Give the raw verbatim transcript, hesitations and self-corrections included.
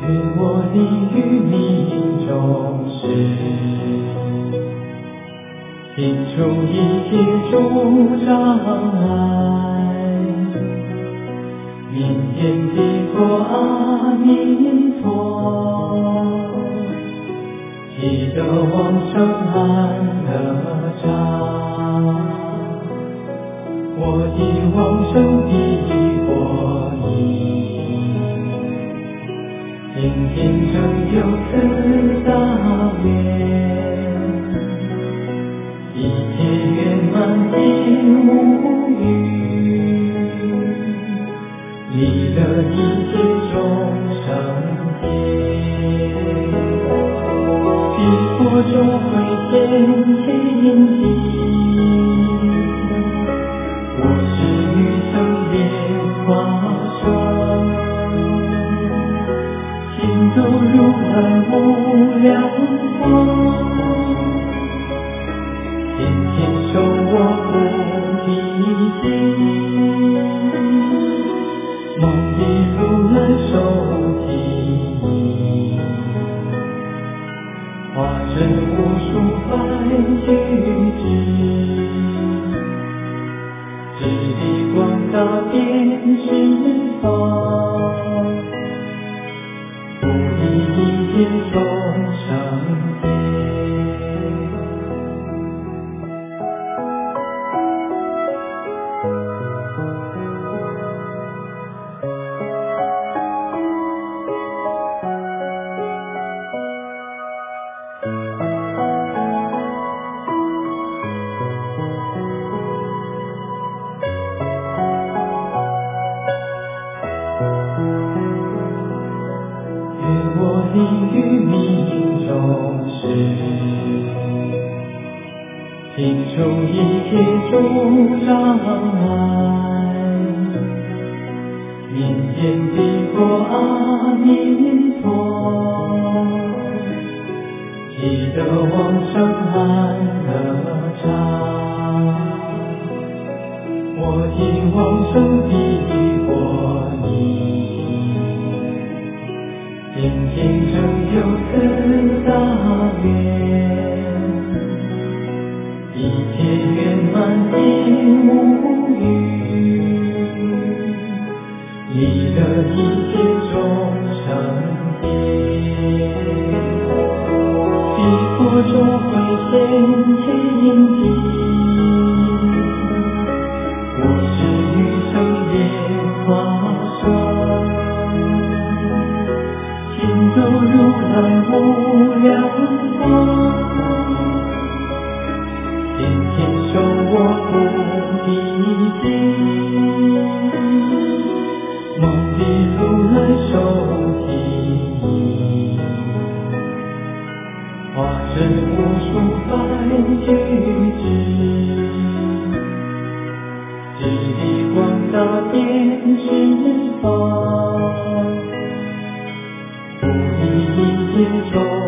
愿我立于命中时，清除一切诸障碍。明天的国阿弥陀，喜得往生安乐刹。我的往生的国义，今天成就此大愿，一切圆满尽无余，利乐一切众生间，彼佛众会现前地。我是女生莲花生，行走如海无量光，天天受我菩提心，梦里如来受提，化身无数百具之。智力广大遍十方，不离一切众生间。我立于命中时，清除一切诸障碍。明天的国阿弥陀，喜得往生安乐刹。我的往生的国义，今天成就此大愿，一切圆满尽无余，利乐一切众生间，彼佛众会现前地。我是女生莲花生，行走如来无量光，天天受我菩提心，梦里如来受提，化身无数百具之。智力广大遍十方，不离一切众